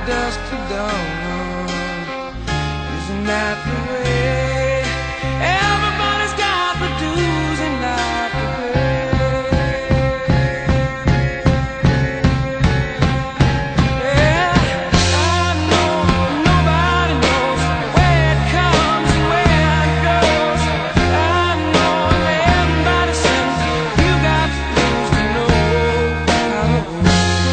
dusk to dawn. Isn't that the way? Everybody's got the dues in life to pay. Yeah, I know nobody knows where it comes and where it goes. I know everybody says you got the dues to know how to go.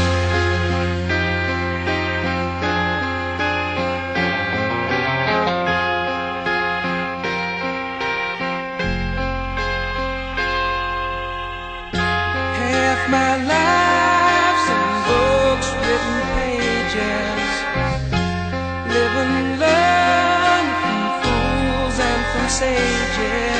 Half my life's in books, written pages, live and learn from fools and from sages.